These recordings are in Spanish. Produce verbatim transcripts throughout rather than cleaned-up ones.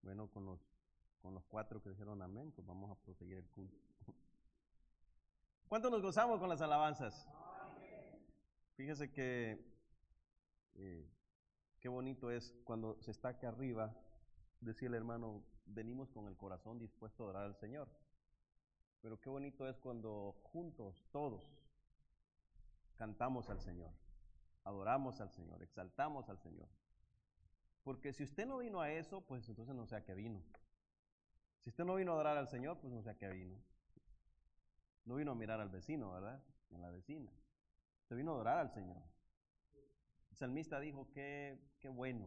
Bueno, con los, con los cuatro que dijeron amén, pues vamos a proseguir el culto. ¿Cuánto nos gozamos con las alabanzas? Fíjese que eh, qué bonito es cuando se está acá arriba, decirle, hermano, venimos con el corazón dispuesto a adorar al Señor. Pero qué bonito es cuando juntos, todos, cantamos al Señor, adoramos al Señor, exaltamos al Señor. Porque si usted no vino a eso, pues entonces no sé a qué vino. Si usted no vino a adorar al Señor, pues no sé a qué vino. No vino a mirar al vecino, ¿verdad? A la vecina. Usted vino a adorar al Señor. El salmista dijo que qué bueno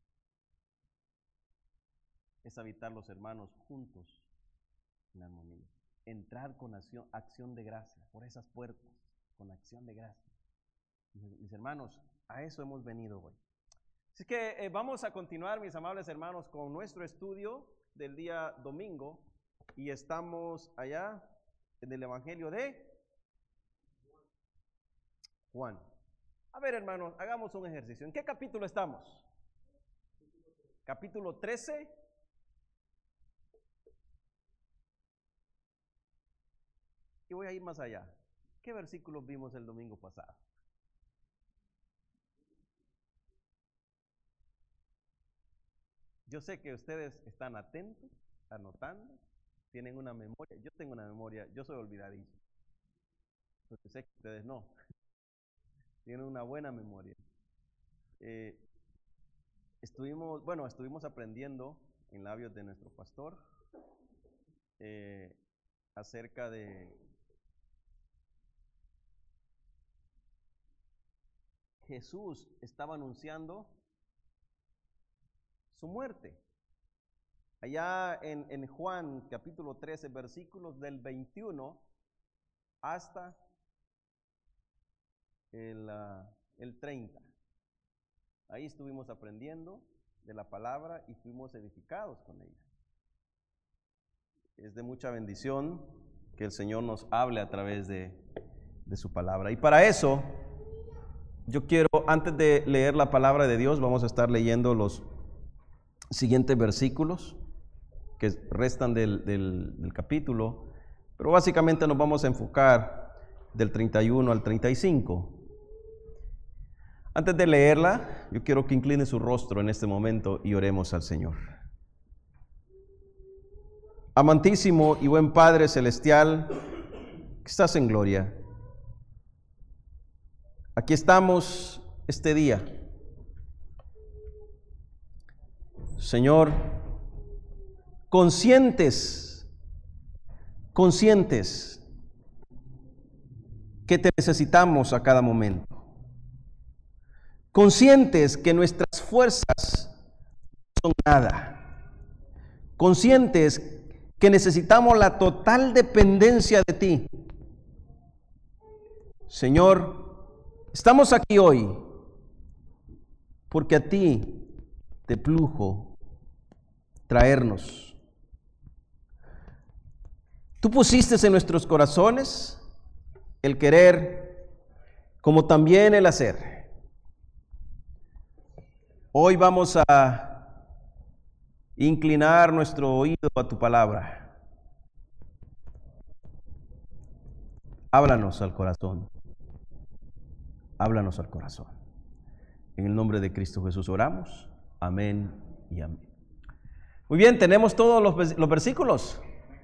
es habitar los hermanos juntos en armonía. Entrar con acción, acción de gracia por esas puertas, con acción de gracia. Mis hermanos, a eso hemos venido hoy. Así que eh, vamos a continuar, mis amables hermanos, con nuestro estudio del día domingo y estamos allá en el Evangelio de Juan. A ver, hermanos, hagamos un ejercicio. ¿En qué capítulo estamos? Capítulo trece. Y voy a ir más allá. ¿Qué versículos vimos el domingo pasado? Yo sé que ustedes están atentos, anotando, tienen una memoria. Yo tengo una memoria, yo soy olvidadizo. Porque sé que ustedes no. Tienen una buena memoria. Eh, estuvimos, bueno, estuvimos aprendiendo en labios de nuestro pastor eh, acerca de Jesús estaba anunciando su muerte. Allá en, en Juan capítulo trece, versículos del veintiuno hasta el, uh, el treinta. Ahí estuvimos aprendiendo de la palabra y fuimos edificados con ella. Es de mucha bendición que el Señor nos hable a través de, de su palabra. Y para eso, yo quiero, antes de leer la palabra de Dios, vamos a estar leyendo los siguientes versículos que restan del, del, del capítulo, pero básicamente nos vamos a enfocar del treinta y uno al treinta y cinco. Antes de leerla, yo quiero que incline su rostro en este momento y oremos al Señor. Amantísimo y buen Padre Celestial, que estás en gloria, aquí estamos este día. Señor, conscientes, conscientes que te necesitamos a cada momento. Conscientes que nuestras fuerzas no son nada. Conscientes que necesitamos la total dependencia de ti. Señor, estamos aquí hoy porque a ti te plujo traernos. Tú pusiste en nuestros corazones el querer como también el hacer. Hoy vamos a inclinar nuestro oído a tu palabra. Háblanos al corazón. Háblanos al corazón. En el nombre de Cristo Jesús oramos. Amén y amén. Muy bien, tenemos todos los, los versículos.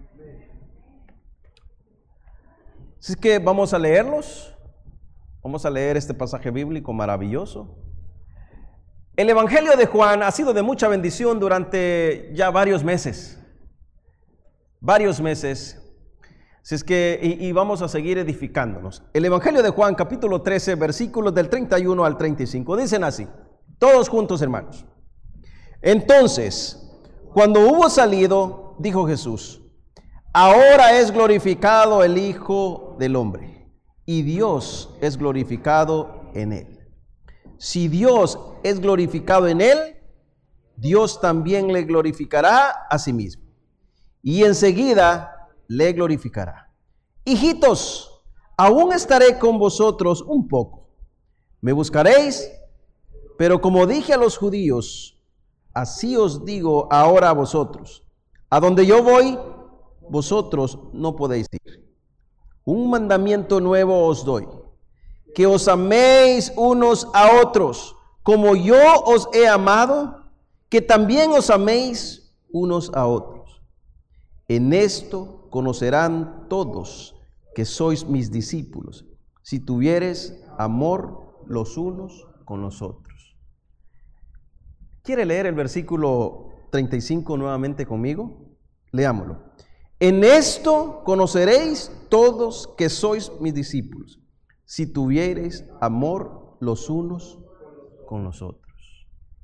Así que vamos a leerlos. Vamos a leer este pasaje bíblico maravilloso. El Evangelio de Juan ha sido de mucha bendición durante ya varios meses. Varios meses. Así es que, y, y vamos a seguir edificándonos. El Evangelio de Juan, capítulo trece, versículos del treinta y uno al treinta y cinco. Dicen así, todos juntos, hermanos. Entonces, cuando hubo salido, dijo Jesús: ahora es glorificado el Hijo del Hombre, y Dios es glorificado en él. Si Dios es glorificado en él, Dios también le glorificará a sí mismo, y enseguida le glorificará. Hijitos, aún estaré con vosotros un poco. Me buscaréis, pero como dije a los judíos, así os digo ahora a vosotros, a donde yo voy, vosotros no podéis ir. Un mandamiento nuevo os doy, que os améis unos a otros, como yo os he amado, que también os améis unos a otros. En esto conocerán todos que sois mis discípulos, si tuviereis amor los unos con los otros. ¿Quiere leer el versículo treinta y cinco nuevamente conmigo? Leámoslo. En esto conoceréis todos que sois mis discípulos, si tuviereis amor los unos con los otros.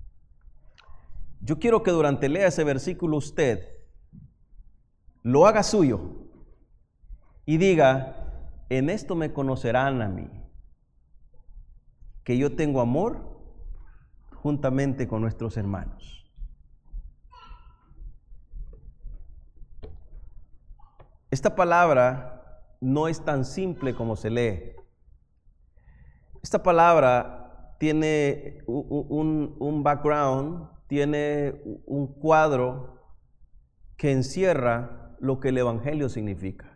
Yo quiero que durante lea ese versículo usted lo haga suyo y diga, en esto me conocerán a mí, que yo tengo amor juntamente con nuestros hermanos. Esta palabra no es tan simple como se lee. Esta palabra tiene un, un, un background, tiene un cuadro que encierra lo que el Evangelio significa.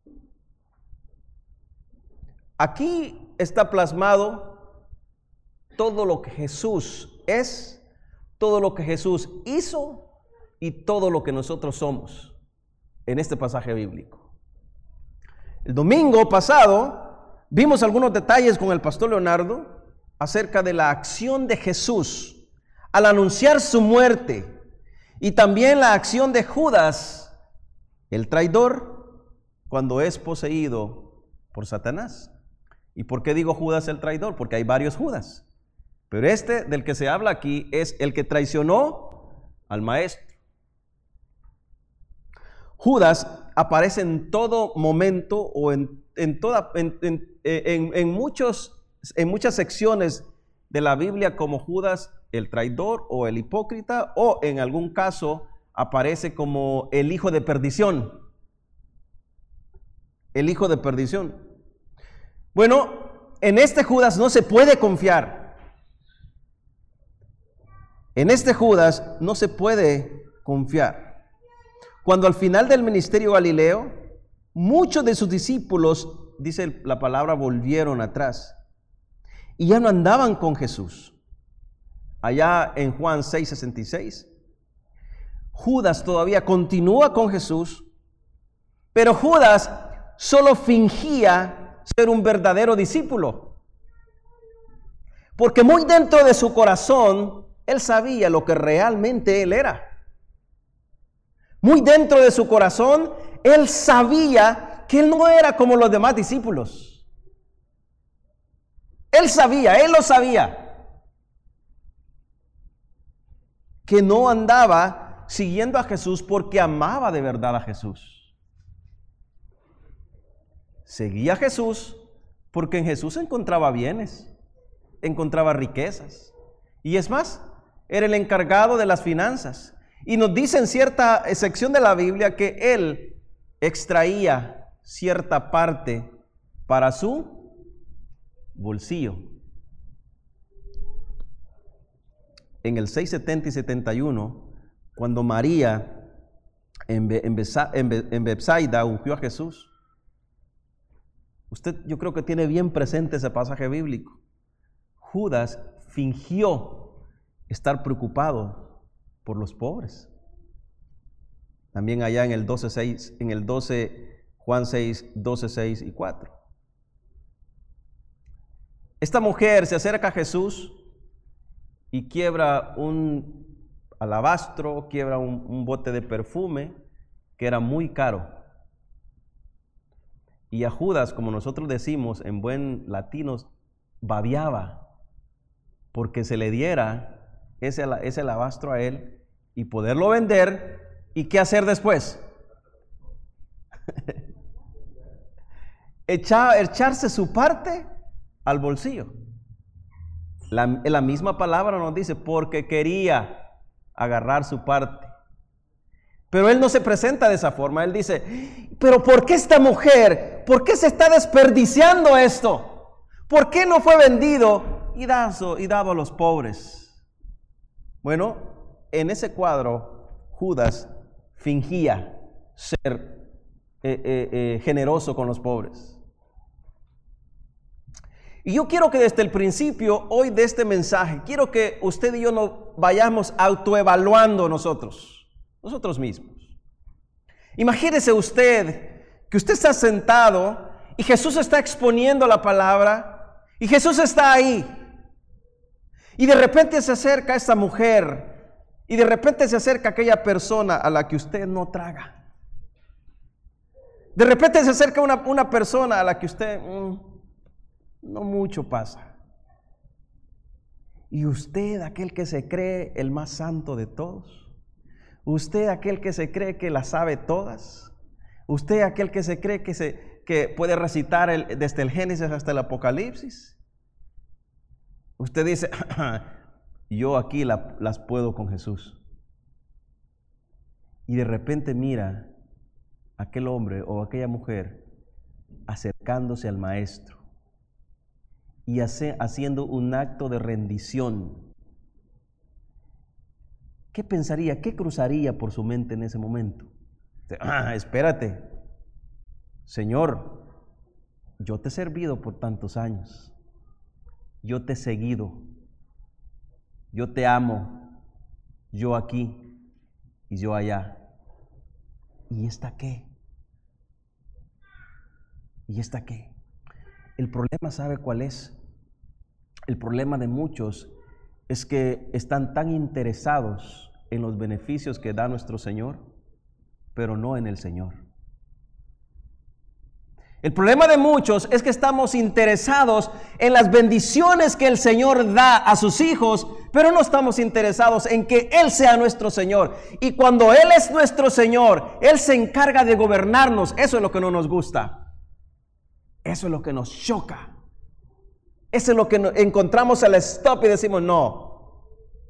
Aquí está plasmado todo lo que Jesús es, todo lo que Jesús hizo y todo lo que nosotros somos en este pasaje bíblico. El domingo pasado vimos algunos detalles con el pastor Leonardo acerca de la acción de Jesús al anunciar su muerte y también la acción de Judas, el traidor, cuando es poseído por Satanás. ¿Y por qué digo Judas el traidor? Porque hay varios Judas. Pero este del que se habla aquí es el que traicionó al maestro. Judas aparece en todo momento o en, en, toda, en, en, en, en, muchos, en muchas secciones de la Biblia como Judas el traidor o el hipócrita, o en algún caso aparece como el hijo de perdición. El hijo de perdición. Bueno, en este Judas no se puede confiar. En este Judas no se puede confiar. Cuando al final del ministerio galileo, muchos de sus discípulos, dice la palabra, volvieron atrás y ya no andaban con Jesús. Allá en Juan seis sesenta y seis, Judas todavía continúa con Jesús, pero Judas solo fingía ser un verdadero discípulo, porque muy dentro de su corazón él sabía lo que realmente él era. Muy dentro de su corazón él sabía que él no era como los demás discípulos. Él sabía, él lo sabía, que no andaba siguiendo a Jesús porque amaba de verdad a Jesús. Seguía a Jesús porque en Jesús encontraba bienes, encontraba riquezas. Y es más, era el encargado de las finanzas. Y nos dice en cierta sección de la Biblia que él extraía cierta parte para su bolsillo. En el seis setenta y setenta y uno, cuando María en, Be, en, Besa, en, Be, en Betsaida ungió a Jesús, usted yo creo que tiene bien presente ese pasaje bíblico. Judas fingió estar preocupado por los pobres. También allá en el doce seis, en el doce, Juan seis, doce, seis y cuatro. Esta mujer se acerca a Jesús y quiebra un alabastro, quiebra un, un bote de perfume que era muy caro. Y a Judas, como nosotros decimos en buen latino, babiaba porque se le diera ese, ese alabastro a él y poderlo vender. ¿Y qué hacer después? Echar, echarse su parte al bolsillo. La, la misma palabra nos dice, porque quería agarrar su parte. Pero él no se presenta de esa forma. Él dice, pero ¿por qué esta mujer? ¿Por qué se está desperdiciando esto? ¿Por qué no fue vendido y dado, y dado a los pobres? Bueno, en ese cuadro, Judas fingía ser eh, eh, eh, generoso con los pobres. Y yo quiero que desde el principio, hoy de este mensaje, quiero que usted y yo nos vayamos autoevaluando nosotros, nosotros mismos. Imagínese usted que usted está sentado y Jesús está exponiendo la palabra y Jesús está ahí. Y de repente se acerca esta mujer y de repente se acerca aquella persona a la que usted no traga. De repente se acerca una, una persona a la que usted mmm, no mucho pasa. Y usted, aquel que se cree el más santo de todos, usted, aquel que se cree que las sabe todas, usted, aquel que se cree que, se, que puede recitar el, desde el Génesis hasta el Apocalipsis, usted dice, yo aquí la, las puedo con Jesús. Y de repente mira a aquel hombre o aquella mujer acercándose al maestro y hace, haciendo un acto de rendición. ¿Qué pensaría? ¿Qué cruzaría por su mente en ese momento? Ah, espérate, Señor, yo te he servido por tantos años. Yo te he seguido, yo te amo, yo aquí y yo allá. ¿Y esta qué? ¿Y esta qué? El problema, ¿sabe cuál es? El problema de muchos es que están tan interesados en los beneficios que da nuestro Señor, pero no en el Señor. El problema de muchos es que estamos interesados en las bendiciones que el Señor da a sus hijos, pero no estamos interesados en que Él sea nuestro Señor. Y cuando Él es nuestro Señor, Él se encarga de gobernarnos. Eso es lo que no nos gusta. Eso es lo que nos choca. Eso es lo que encontramos al stop y decimos no.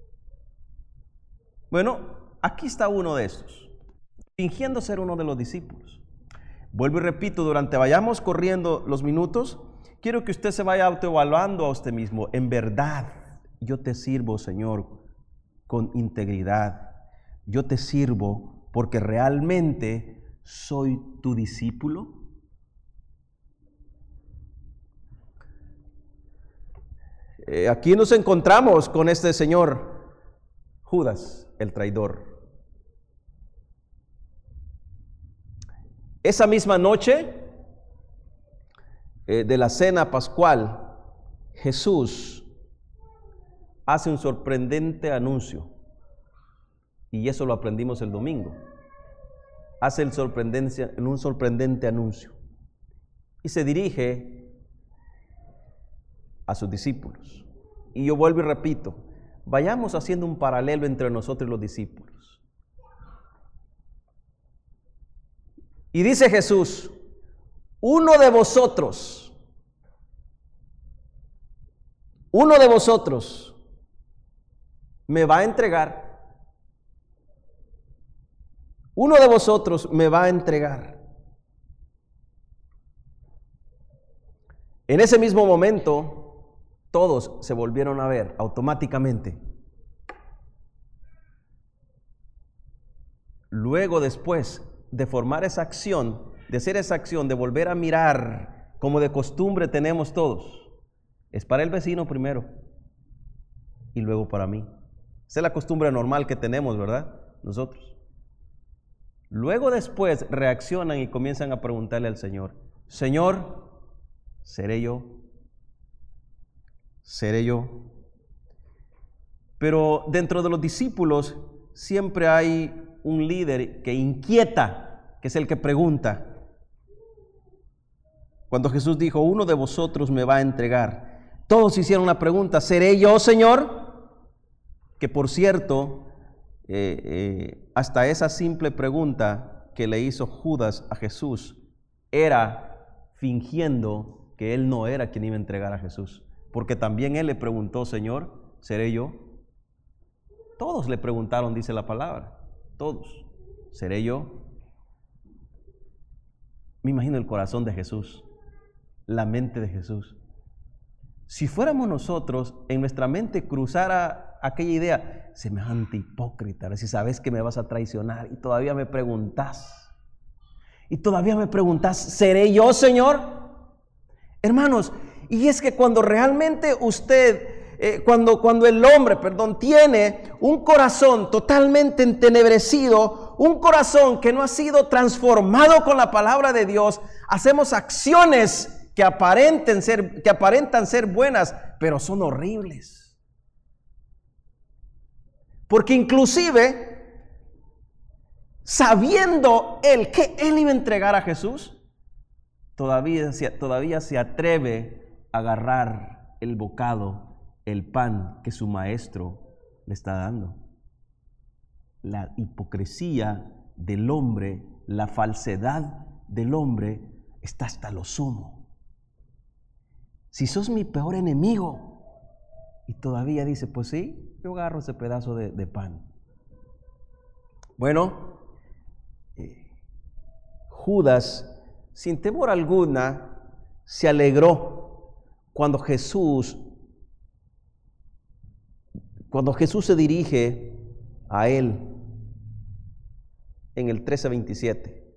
Bueno, aquí está uno de estos, fingiendo ser uno de los discípulos. Vuelvo y repito, durante vayamos corriendo los minutos, quiero que usted se vaya autoevaluando a usted mismo. En verdad, yo te sirvo, Señor, con integridad. Yo te sirvo porque realmente soy tu discípulo. Eh, aquí nos encontramos con este señor Judas, el traidor. Esa misma noche eh, de la cena pascual, Jesús hace un sorprendente anuncio. Y eso lo aprendimos el domingo. Hace el sorprendente, un sorprendente anuncio. Y se dirige a sus discípulos. Y yo vuelvo y repito, vayamos haciendo un paralelo entre nosotros y los discípulos. Y dice Jesús, uno de vosotros, uno de vosotros me va a entregar, uno de vosotros me va a entregar. En ese mismo momento, todos se volvieron a ver automáticamente. Luego, después de formar esa acción, de hacer esa acción, de volver a mirar, como de costumbre tenemos todos, es para el vecino primero y luego para mí. Esa es la costumbre normal que tenemos, ¿verdad? Nosotros. Luego después reaccionan y comienzan a preguntarle al Señor, Señor, ¿seré yo? ¿Seré yo? Pero dentro de los discípulos siempre hay un líder que inquieta, que es el que pregunta. Cuando Jesús dijo, uno de vosotros me va a entregar, todos hicieron la pregunta, ¿seré yo, Señor? Que por cierto, eh, eh, hasta esa simple pregunta que le hizo Judas a Jesús, era fingiendo que él no era quien iba a entregar a Jesús. Porque también él le preguntó, Señor, ¿seré yo? Todos le preguntaron, dice la palabra. Todos. ¿Seré yo? Me imagino el corazón de Jesús, la mente de Jesús. Si fuéramos nosotros, en nuestra mente cruzara aquella idea, semejante hipócrita, si sabes que me vas a traicionar y todavía me preguntas, y todavía me preguntas, ¿seré yo, Señor? Hermanos, y es que cuando realmente usted, eh, cuando, cuando el hombre, perdón, tiene un corazón totalmente entenebrecido, un corazón que no ha sido transformado con la palabra de Dios, hacemos acciones que aparenten ser, que aparentan ser buenas, pero son horribles. Porque inclusive, sabiendo él que él iba a entregar a Jesús, todavía, todavía se atreve a agarrar el bocado, el pan que su maestro le está dando. La hipocresía del hombre, la falsedad del hombre está hasta lo sumo. Si sos mi peor enemigo, y todavía dice, pues sí, yo agarro ese pedazo de, de pan. Bueno, eh, Judas, sin temor alguna, se alegró cuando Jesús, cuando Jesús se dirige a él en el trece veintisiete.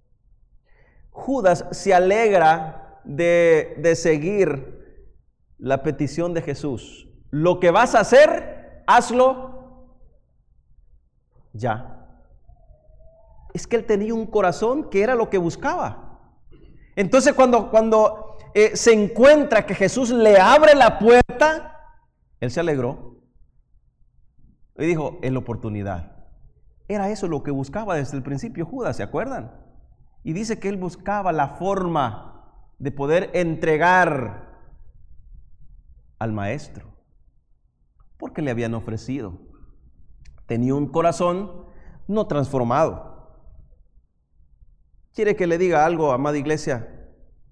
Judas se alegra de, de seguir la petición de Jesús. Lo que vas a hacer, hazlo ya. Es que él tenía un corazón que era lo que buscaba. Entonces cuando, cuando eh, se encuentra que Jesús le abre la puerta, él se alegró y dijo, es la oportunidad. Era eso lo que buscaba desde el principio Judas, ¿se acuerdan? Y dice que él buscaba la forma de poder entregar al maestro, porque le habían ofrecido. Tenía un corazón no transformado. ¿Quiere que le diga algo, amada iglesia?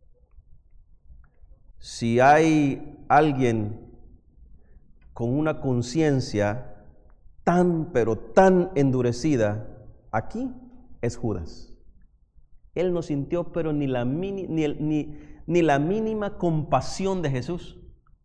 Si hay alguien con una conciencia tan, pero tan endurecida, aquí es Judas. Él no sintió, pero ni la, mini, ni, el, ni, ni la mínima compasión de Jesús.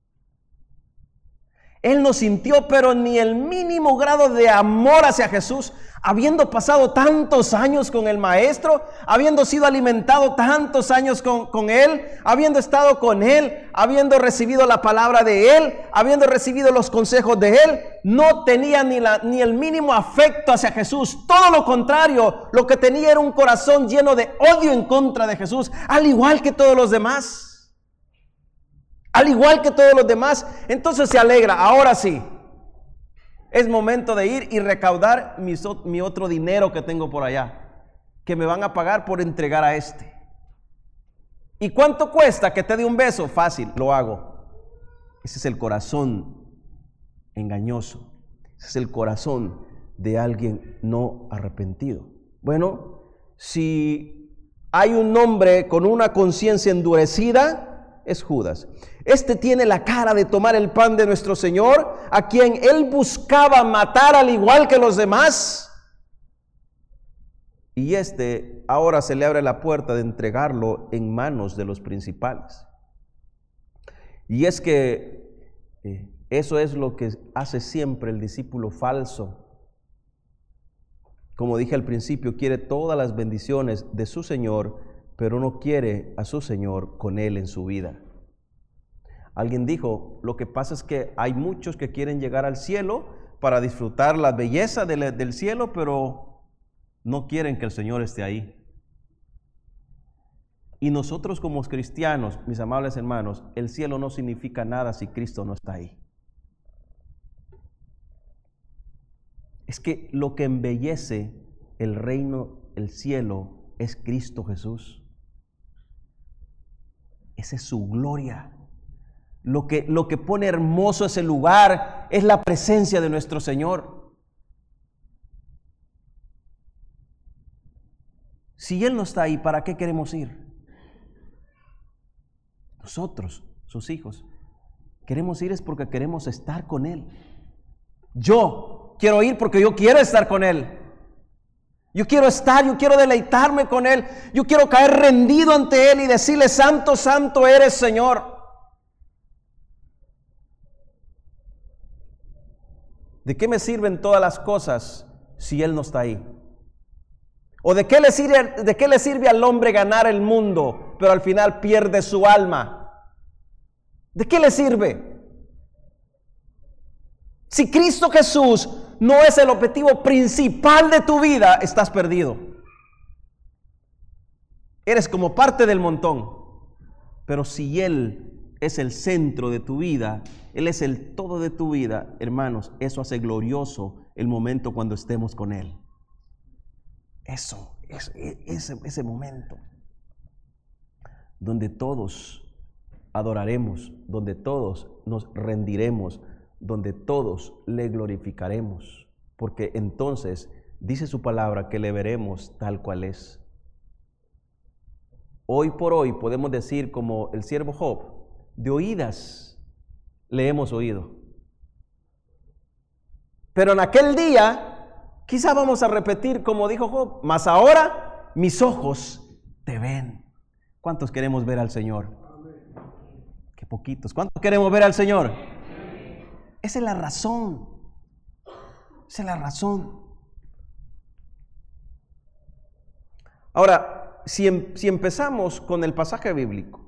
Él no sintió, pero ni el mínimo grado de amor hacia Jesús, habiendo pasado tantos años con el Maestro, habiendo sido alimentado tantos años con, con Él, habiendo estado con Él, habiendo recibido la palabra de Él, habiendo recibido los consejos de Él, no tenía ni, la, ni el mínimo afecto hacia Jesús. Todo lo contrario, lo que tenía era un corazón lleno de odio en contra de Jesús, al igual que todos los demás. Al igual que todos los demás, entonces se alegra. Ahora sí, es momento de ir y recaudar mi, mi otro dinero que tengo por allá, que me van a pagar por entregar a este. ¿Y cuánto cuesta que te dé un beso? Fácil, lo hago. Ese es el corazón engañoso. Ese es el corazón de alguien no arrepentido. Bueno, si hay un hombre con una conciencia endurecida, es Judas. Este tiene la cara de tomar el pan de nuestro Señor, a quien él buscaba matar al igual que los demás. Y este ahora se le abre la puerta de entregarlo en manos de los principales. Y es que eh, eso es lo que hace siempre el discípulo falso. Como dije al principio, quiere todas las bendiciones de su Señor, pero no quiere a su Señor con él en su vida. Alguien dijo, lo que pasa es que hay muchos que quieren llegar al cielo para disfrutar la belleza del, del cielo, pero no quieren que el Señor esté ahí. Y nosotros como cristianos, mis amables hermanos, el cielo no significa nada si Cristo no está ahí. Es que lo que embellece el reino, el cielo, es Cristo Jesús. Esa es su gloria. Lo que, lo que pone hermoso ese lugar es la presencia de nuestro Señor. Si Él no está ahí, ¿para qué queremos ir? Nosotros, sus hijos, queremos ir es porque queremos estar con Él. Yo quiero ir porque yo quiero estar con Él. Yo quiero estar, yo quiero deleitarme con Él. Yo quiero caer rendido ante Él y decirle, santo, santo eres, Señor. ¿De qué me sirven todas las cosas si Él no está ahí? ¿O de qué le sirve, de qué le sirve al hombre ganar el mundo, pero al final pierde su alma? ¿De qué le sirve? Si Cristo Jesús no es el objetivo principal de tu vida, estás perdido. Eres como parte del montón. Pero si Él es el centro de tu vida, Él es el todo de tu vida, hermanos, eso hace glorioso el momento cuando estemos con Él. Eso, es, ese, ese momento donde todos adoraremos, donde todos nos rendiremos, donde todos le glorificaremos, porque entonces dice su palabra que le veremos tal cual es. Hoy por hoy podemos decir como el siervo Job, de oídas le hemos oído. Pero en aquel día quizá vamos a repetir como dijo Job, mas ahora mis ojos te ven. ¿Cuántos queremos ver al Señor? Qué poquitos. ¿Cuántos queremos ver al Señor? Esa es la razón. Esa es la razón. Ahora, si, em, si empezamos con el pasaje bíblico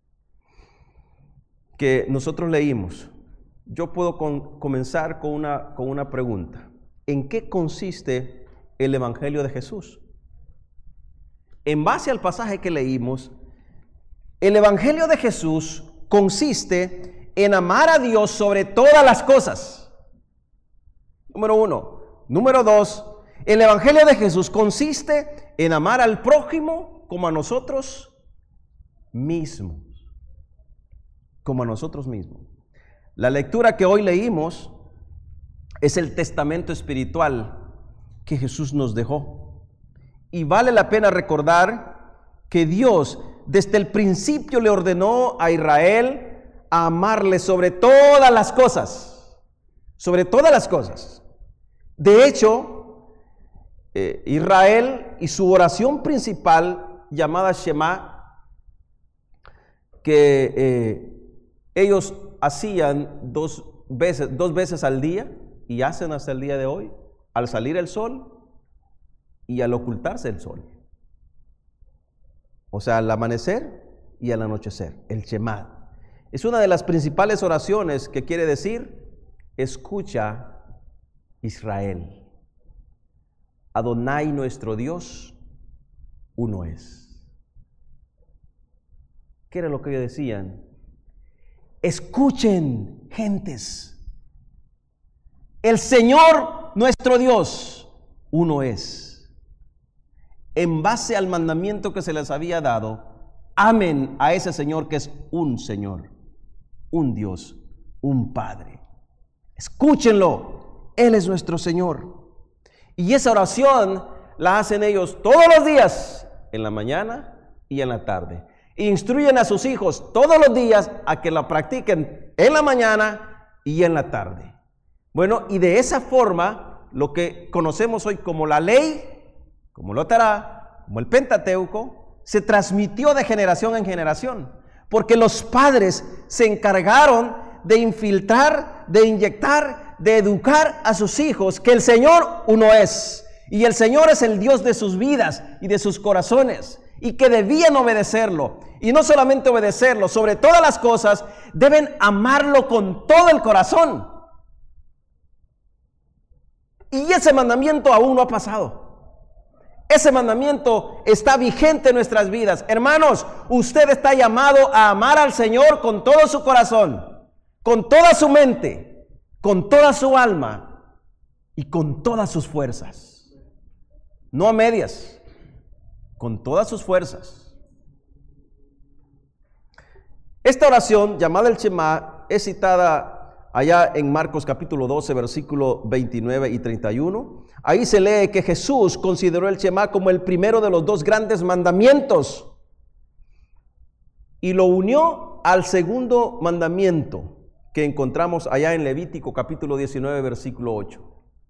que nosotros leímos, yo puedo con, comenzar con una, con una pregunta. ¿En qué consiste el Evangelio de Jesús? En base al pasaje que leímos, el Evangelio de Jesús consiste en amar a Dios sobre todas las cosas. Número uno. Número dos, el Evangelio de Jesús consiste en amar al prójimo como a nosotros mismos. Como a nosotros mismos. La lectura que hoy leímos es el testamento espiritual que Jesús nos dejó. Y vale la pena recordar que Dios desde el principio le ordenó a Israel a amarle sobre todas las cosas. Sobre todas las cosas. De hecho, eh, Israel y su oración principal llamada Shema, que eh, ellos hacían dos veces, dos veces al día y hacen hasta el día de hoy, al salir el sol y al ocultarse el sol. O sea, al amanecer y al anochecer, el Shema. Es una de las principales oraciones que quiere decir, escucha Israel. Adonai nuestro Dios, uno es. ¿Qué era lo que ellos decían? Escuchen, gentes. El Señor nuestro Dios, uno es. En base al mandamiento que se les había dado, amen a ese Señor que es un Señor, un Dios, un Padre. Escúchenlo, Él es nuestro Señor. Y esa oración la hacen ellos todos los días, en la mañana y en la tarde. Instruyen a sus hijos todos los días a que la practiquen en la mañana y en la tarde. Bueno, y de esa forma, lo que conocemos hoy como la ley, como lo Tará, como el Pentateuco, se transmitió de generación en generación, porque los padres se encargaron de infiltrar, de inyectar, de educar a sus hijos que el Señor uno es, y el Señor es el Dios de sus vidas y de sus corazones, y que debían obedecerlo, y no solamente obedecerlo, sobre todas las cosas, deben amarlo con todo el corazón. Y ese mandamiento aún no ha pasado. Ese mandamiento está vigente en nuestras vidas. Hermanos, usted está llamado a amar al Señor con todo su corazón, con toda su mente, con toda su alma y con todas sus fuerzas. No a medias, con todas sus fuerzas. Esta oración llamada el Shema es citada allá en Marcos capítulo doce, versículo veintinueve y treinta y uno. Ahí se lee que Jesús consideró el Shema como el primero de los dos grandes mandamientos y lo unió al segundo mandamiento que encontramos allá en Levítico capítulo diecinueve, versículo ocho.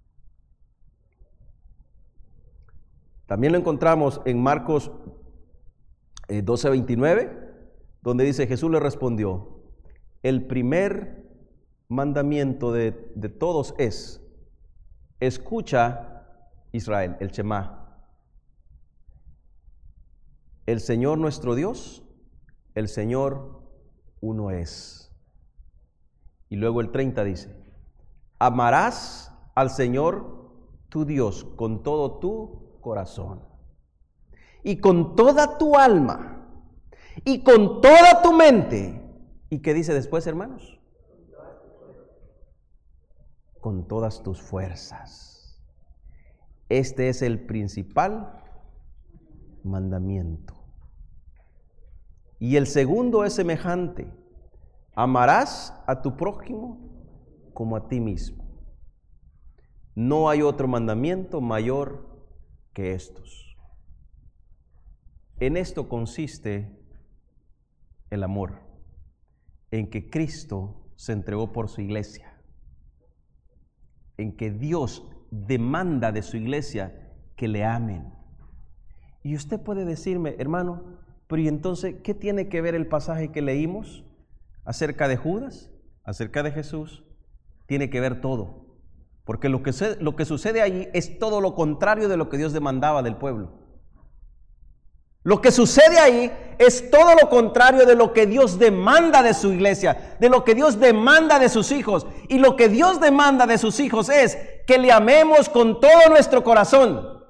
También lo encontramos en Marcos eh, doce, veintinueve, donde dice, Jesús le respondió, el primer mandamiento de, de todos es, Escucha, Israel, el Shema. El Señor nuestro Dios, el Señor uno es. Y luego el treinta dice, amarás al Señor tu Dios con todo tu corazón y con toda tu alma y con toda tu mente. ¿Y qué dice después, hermanos? Con todas tus fuerzas. Este es el principal mandamiento. Y el segundo es semejante. Amarás a tu prójimo como a ti mismo. No hay otro mandamiento mayor que estos. En esto consiste el amor, en que Cristo se entregó por su iglesia, en que Dios demanda de su iglesia que le amen. Y usted puede decirme, hermano, pero ¿y entonces qué tiene que ver el pasaje que leímos acerca de Judas, acerca de Jesús? Tiene que ver todo, porque lo que, se, lo que sucede allí es todo lo contrario de lo que Dios demandaba del pueblo. Lo que sucede ahí es todo lo contrario de lo que Dios demanda de su iglesia, de lo que Dios demanda de sus hijos. Y lo que Dios demanda de sus hijos es que le amemos con todo nuestro corazón,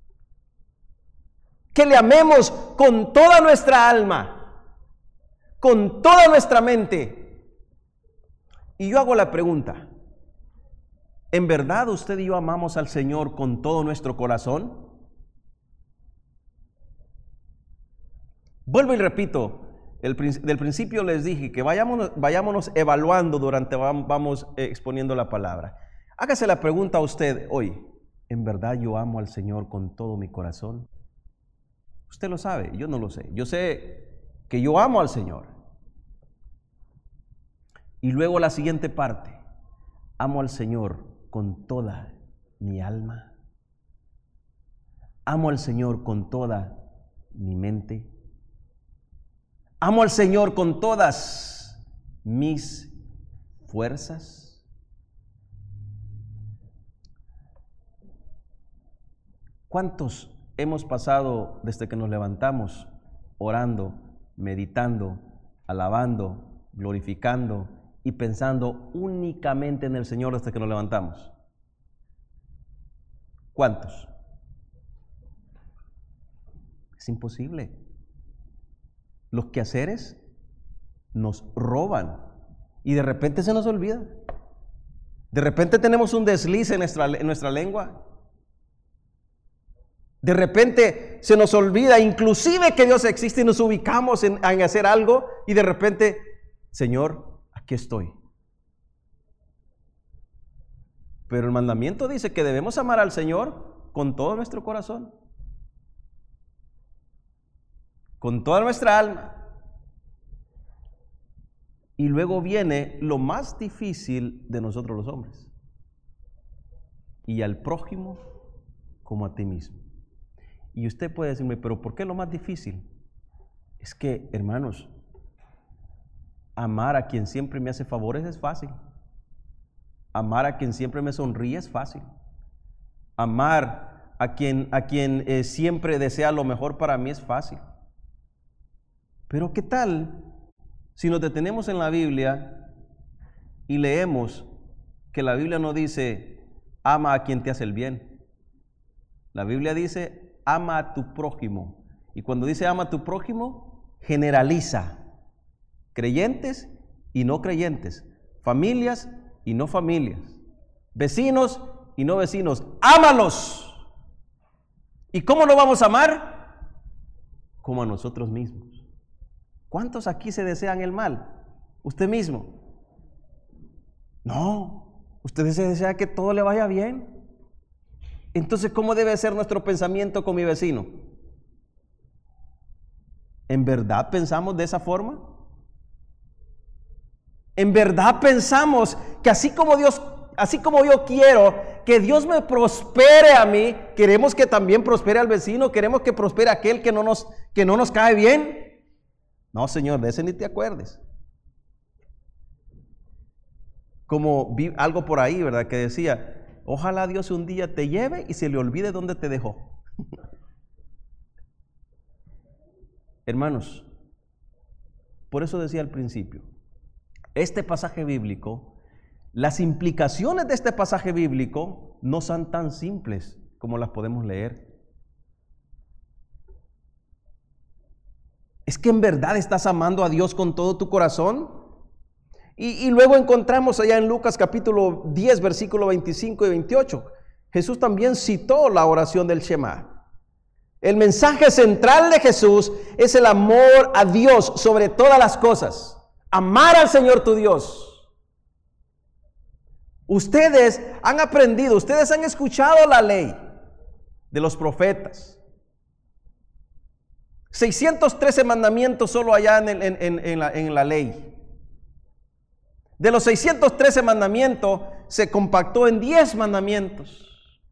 que le amemos con toda nuestra alma, con toda nuestra mente. Y yo hago la pregunta, ¿en verdad usted y yo amamos al Señor con todo nuestro corazón? Vuelvo y repito, el, del principio les dije que vayámonos, vayámonos evaluando durante vamos exponiendo la palabra. Hágase la pregunta a usted hoy, ¿en verdad yo amo al Señor con todo mi corazón? Usted lo sabe, yo no lo sé. Yo sé que yo amo al Señor. Y luego la siguiente parte, amo al Señor con toda mi alma. Amo al Señor con toda mi mente. Amo al Señor con todas mis fuerzas. ¿Cuántos hemos pasado desde que nos levantamos orando, meditando, alabando, glorificando y pensando únicamente en el Señor desde que nos levantamos? ¿Cuántos? Es imposible. Los quehaceres nos roban y de repente se nos olvida. De repente tenemos un desliz en nuestra, en nuestra lengua. De repente se nos olvida inclusive que Dios existe y nos ubicamos en, en hacer algo y de repente, Señor, aquí estoy. Pero el mandamiento dice que debemos amar al Señor con todo nuestro corazón, con toda nuestra alma. Y luego viene lo más difícil de nosotros los hombres. Y al prójimo como a ti mismo. Y usted puede decirme, pero ¿por qué lo más difícil? Es que, hermanos, amar a quien siempre me hace favores es fácil. Amar a quien siempre me sonríe es fácil. Amar a quien, a quien eh, siempre desea lo mejor para mí es fácil. Pero ¿qué tal si nos detenemos en la Biblia y leemos que la Biblia no dice ama a quien te hace el bien? La Biblia dice ama a tu prójimo. Y cuando dice ama a tu prójimo, generaliza creyentes y no creyentes, familias y no familias, vecinos y no vecinos. ¡Ámalos! ¿Y cómo lo vamos a amar? Como a nosotros mismos. ¿Cuántos aquí se desean el mal? ¿Usted mismo? No, usted se desea que todo le vaya bien. Entonces, ¿cómo debe ser nuestro pensamiento con mi vecino? ¿En verdad pensamos de esa forma? ¿En verdad pensamos que así como Dios, así como yo quiero que Dios me prospere a mí, queremos que también prospere al vecino, queremos que prospere aquel que no nos, que no nos cae bien? No, Señor, de ese ni te acuerdes. Como vi algo por ahí, ¿verdad? Que decía, Ojalá Dios un día te lleve y se le olvide dónde te dejó. Hermanos, por eso decía al principio, este pasaje bíblico, las implicaciones de este pasaje bíblico no son tan simples como las podemos leer. ¿Es que en verdad estás amando a Dios con todo tu corazón? Y, y luego encontramos allá en Lucas capítulo diez, versículo veinticinco y veintiocho. Jesús también citó la oración del Shema. El mensaje central de Jesús es el amor a Dios sobre todas las cosas. Amar al Señor tu Dios. Ustedes han aprendido, ustedes han escuchado la ley de los profetas. seiscientos trece mandamientos solo allá en, el, en, en, en, la, en la ley. De los seiscientos trece mandamientos se compactó en diez mandamientos.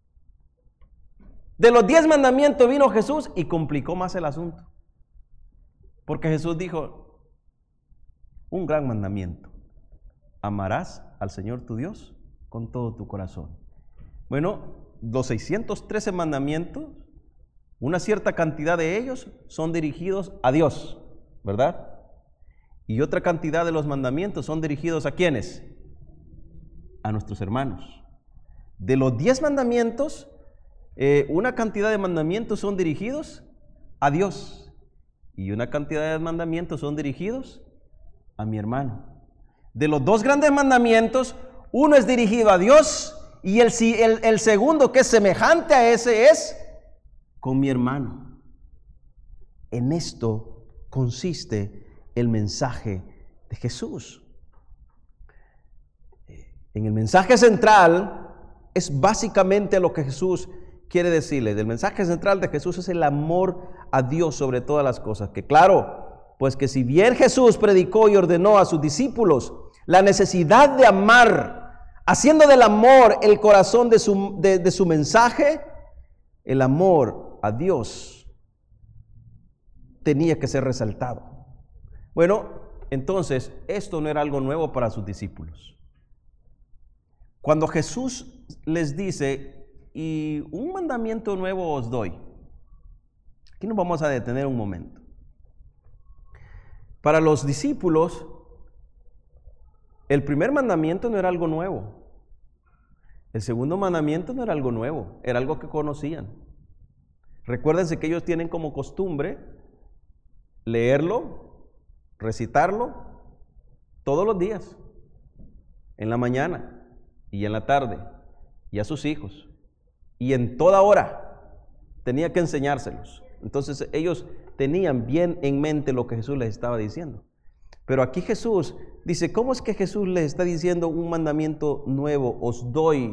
De los diez mandamientos vino Jesús y complicó más el asunto. Porque Jesús dijo, un gran mandamiento: amarás al Señor tu Dios con todo tu corazón. Bueno, los seiscientos trece mandamientos, una cierta cantidad de ellos son dirigidos a Dios, ¿verdad? Y otra cantidad de los mandamientos son dirigidos ¿a quiénes? A nuestros hermanos. De los diez mandamientos, eh, una cantidad de mandamientos son dirigidos a Dios y una cantidad de mandamientos son dirigidos a mi hermano. De los dos grandes mandamientos, uno es dirigido a Dios y el, el, el segundo, que es semejante a ese, es con mi hermano. En esto consiste el mensaje de Jesús. En el mensaje central es básicamente lo que Jesús quiere decirles. El mensaje central de Jesús es el amor a Dios sobre todas las cosas. Que claro, pues que si bien Jesús predicó y ordenó a sus discípulos la necesidad de amar, haciendo del amor el corazón de su, de, de su mensaje, el amor a Dios tenía que ser resaltado. Bueno, entonces esto no era algo nuevo para sus discípulos. Cuando Jesús les dice, y un mandamiento nuevo os doy, aquí nos vamos a detener un momento. Para los discípulos, el primer mandamiento no era algo nuevo. El segundo mandamiento no era algo nuevo, era algo que conocían. Recuérdense que ellos tienen como costumbre leerlo, recitarlo todos los días, en la mañana y en la tarde, y a sus hijos, y en toda hora tenía que enseñárselos. Entonces ellos tenían bien en mente lo que Jesús les estaba diciendo. Pero aquí Jesús dice, ¿cómo es que Jesús les está diciendo un mandamiento nuevo os doy?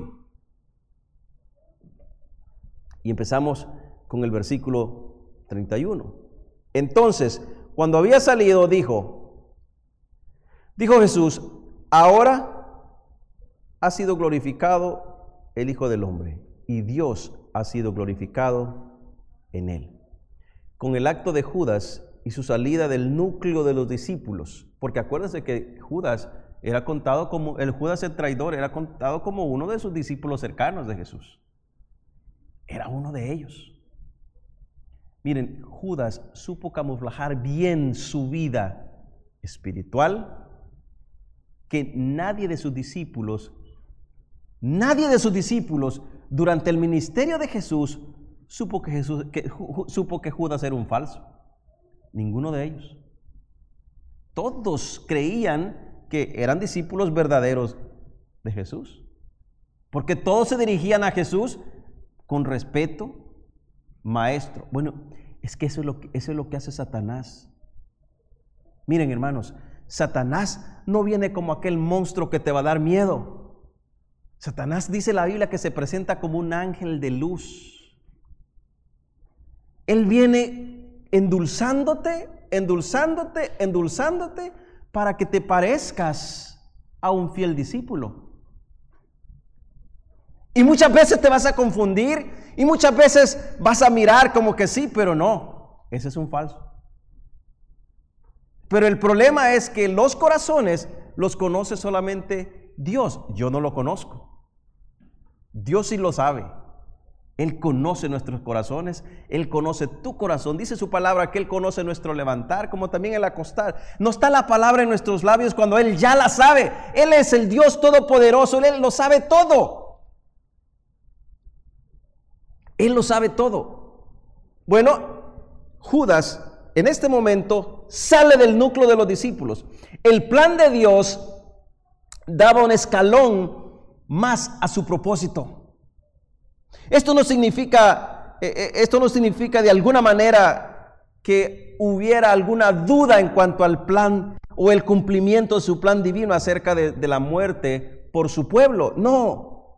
Y empezamos con el versículo treinta y uno. Entonces, cuando había salido, dijo, dijo Jesús, ahora ha sido glorificado el Hijo del Hombre, y Dios ha sido glorificado en él. Con el acto de Judas y su salida del núcleo de los discípulos, porque acuérdense que Judas era contado como, el Judas el traidor, era contado como uno de sus discípulos cercanos de Jesús. Era uno de ellos. Miren, Judas supo camuflajar bien su vida espiritual, que nadie de sus discípulos, nadie de sus discípulos durante el ministerio de Jesús supo que, Jesús, que, supo que Judas era un falso. Ninguno de ellos. Todos creían que eran discípulos verdaderos de Jesús, porque todos se dirigían a Jesús con respeto, maestro. Bueno, es que eso es lo que, eso es lo que hace Satanás. Miren, hermanos, Satanás no viene como aquel monstruo que te va a dar miedo. Satanás, dice la Biblia, que se presenta como un ángel de luz. Él viene endulzándote, endulzándote, endulzándote para que te parezcas a un fiel discípulo. Y muchas veces te vas a confundir y muchas veces vas a mirar como que sí, pero no, ese es un falso. Pero el problema es que los corazones los conoce solamente Dios. Yo no lo conozco. Dios sí lo sabe. Él conoce nuestros corazones, Él conoce tu corazón. Dice su palabra que Él conoce nuestro levantar, como también el acostar. No está la palabra en nuestros labios cuando Él ya la sabe. Él es el Dios todopoderoso, Él lo sabe todo. Él lo sabe todo. Bueno, Judas en este momento sale del núcleo de los discípulos. El plan de Dios daba un escalón más a su propósito. Esto no significa, eh, esto no significa de alguna manera que hubiera alguna duda en cuanto al plan o el cumplimiento de su plan divino acerca de, de la muerte por su pueblo. No.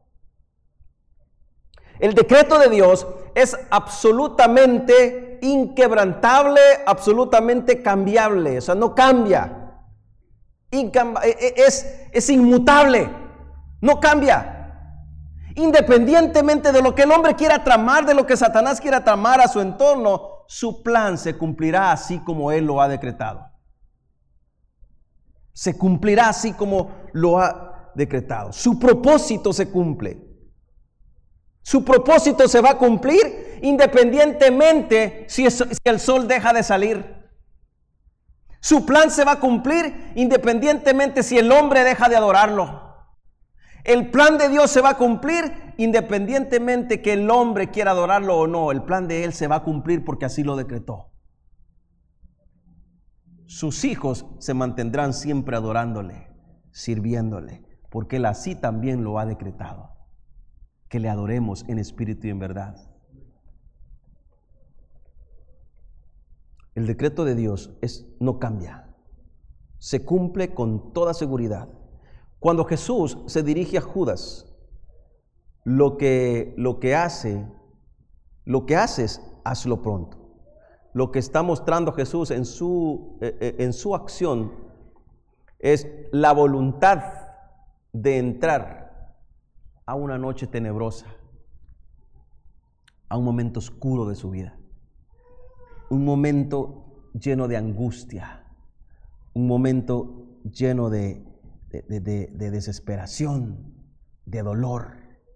El decreto de Dios es absolutamente inquebrantable, absolutamente cambiable. O sea, no cambia. Incam- es, es inmutable. No cambia. Independientemente de lo que el hombre quiera tramar, de lo que Satanás quiera tramar a su entorno, su plan se cumplirá así como Él lo ha decretado. Se cumplirá así como lo ha decretado. Su propósito se cumple. Su propósito se va a cumplir independientemente si, es, si el sol deja de salir. Su plan se va a cumplir independientemente si el hombre deja de adorarlo. El plan de Dios se va a cumplir independientemente que el hombre quiera adorarlo o no. El plan de Él se va a cumplir porque así lo decretó. Sus hijos se mantendrán siempre adorándole, sirviéndole, porque Él así también lo ha decretado. Que le adoremos en espíritu y en verdad. El decreto de Dios es, no cambia. Se cumple con toda seguridad. Cuando Jesús se dirige a Judas, lo que, lo que hace, lo que haces, hazlo pronto. Lo que está mostrando Jesús en su, eh, en su acción es la voluntad de entrar a una noche tenebrosa, a un momento oscuro de su vida, un momento lleno de angustia, un momento lleno de De, de, de desesperación, de dolor.